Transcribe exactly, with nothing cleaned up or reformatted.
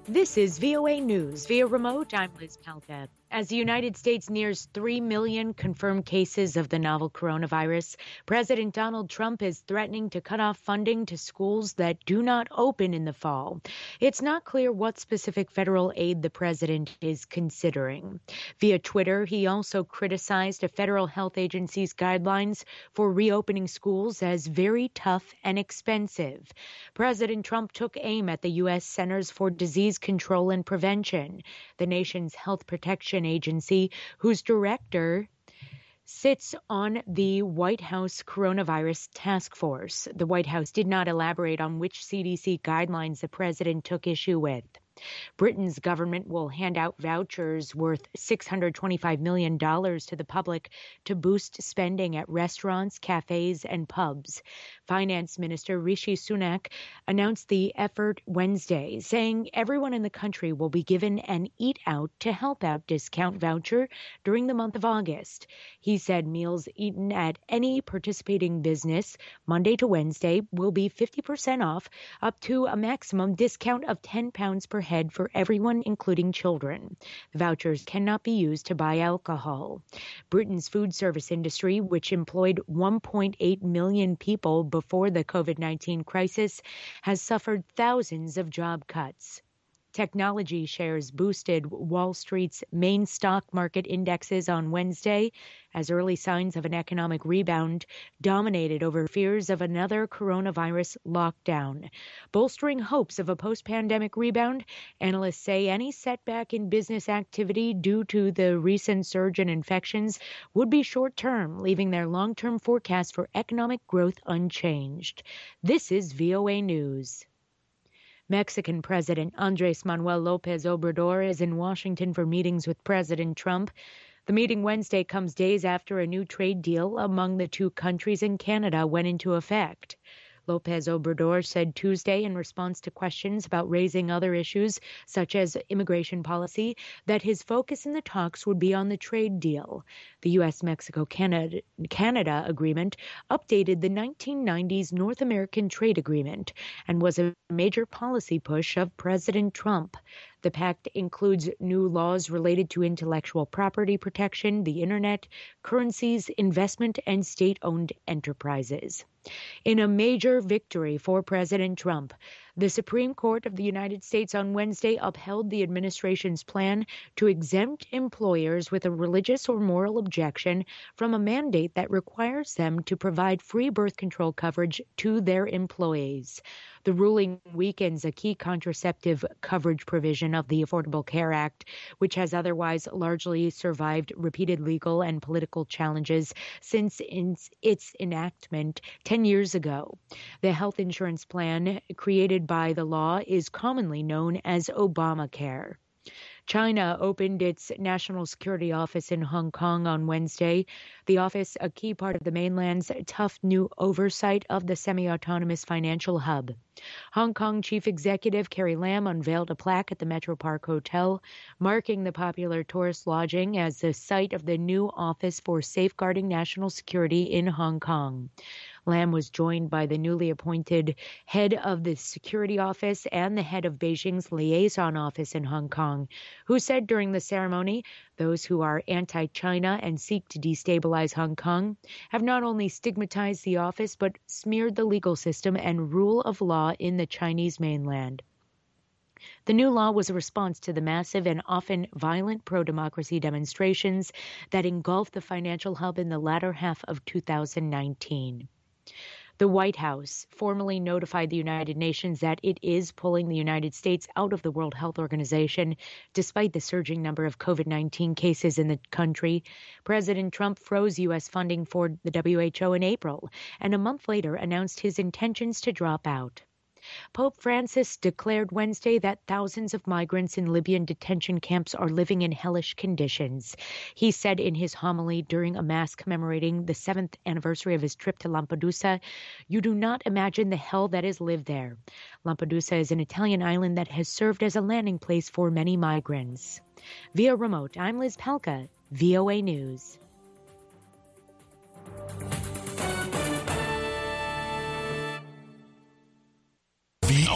This is V O A News. Via remote, I'm Liz Palka. As the United States nears three million confirmed cases of the novel coronavirus, President Donald Trump is threatening to cut off funding to schools that do not open in the fall. It's not clear what specific federal aid the president is considering. Via Twitter, he also criticized a federal health agency's guidelines for reopening schools as very tough and expensive. President Trump took aim at the U S Centers for Disease Control and Prevention, the nation's health protection agency, whose director sits on the White House Coronavirus Task Force. The White House did not elaborate on which C D C guidelines the president took issue with. Britain's government will hand out vouchers worth six hundred twenty-five million dollars to the public to boost spending at restaurants, cafes, and pubs. Finance Minister Rishi Sunak announced the effort Wednesday, saying everyone in the country will be given an Eat Out to Help Out discount voucher during the month of August. He said meals eaten at any participating business Monday to Wednesday will be fifty percent off, up to a maximum discount of ten pounds per head for everyone, including children. The vouchers cannot be used to buy alcohol. Britain's food service industry, which employed one point eight million people before the COVID nineteen crisis, has suffered thousands of job cuts. Technology shares boosted Wall Street's main stock market indexes on Wednesday as early signs of an economic rebound dominated over fears of another coronavirus lockdown. Bolstering hopes of a post-pandemic rebound, analysts say any setback in business activity due to the recent surge in infections would be short-term, leaving their long-term forecast for economic growth unchanged. This is V O A News. Mexican President Andrés Manuel López Obrador is in Washington for meetings with President Trump. The meeting Wednesday comes days after a new trade deal among the two countries and Canada went into effect. López Obrador said Tuesday in response to questions about raising other issues, such as immigration policy, that his focus in the talks would be on the trade deal. The U S Mexico Canada, Canada agreement updated the nineteen nineties North American Trade Agreement and was a major policy push of President Trump. The pact includes new laws related to intellectual property protection, the internet, currencies, investment, and state-owned enterprises. In a major victory for President Trump, the Supreme Court of the United States on Wednesday upheld the administration's plan to exempt employers with a religious or moral objection from a mandate that requires them to provide free birth control coverage to their employees. The ruling weakens a key contraceptive coverage provision of the Affordable Care Act, which has otherwise largely survived repeated legal and political challenges since its enactment ten years ago. The health insurance plan created by the law is commonly known as Obamacare. China opened its national security office in Hong Kong on Wednesday. The office, a key part of the mainland's tough new oversight of the semi-autonomous financial hub. Hong Kong Chief Executive Carrie Lam unveiled a plaque at the Metro Park Hotel, marking the popular tourist lodging as the site of the new Office for Safeguarding National Security in Hong Kong. Lam was joined by the newly appointed head of the security office and the head of Beijing's liaison office in Hong Kong, who said during the ceremony, those who are anti-China and seek to destabilize Hong Kong have not only stigmatized the office, but smeared the legal system and rule of law in the Chinese mainland. The new law was a response to the massive and often violent pro-democracy demonstrations that engulfed the financial hub in the latter half of two thousand nineteen. The White House formally notified the United Nations that it is pulling the United States out of the World Health Organization, despite the surging number of COVID nineteen cases in the country. President Trump froze U S funding for the W H O in April, and a month later announced his intentions to drop out. Pope Francis declared Wednesday that thousands of migrants in Libyan detention camps are living in hellish conditions. He said in his homily during a mass commemorating the seventh anniversary of his trip to Lampedusa, "You do not imagine the hell that is lived there." Lampedusa is an Italian island that has served as a landing place for many migrants. Via remote, I'm Liz Palka, V O A News.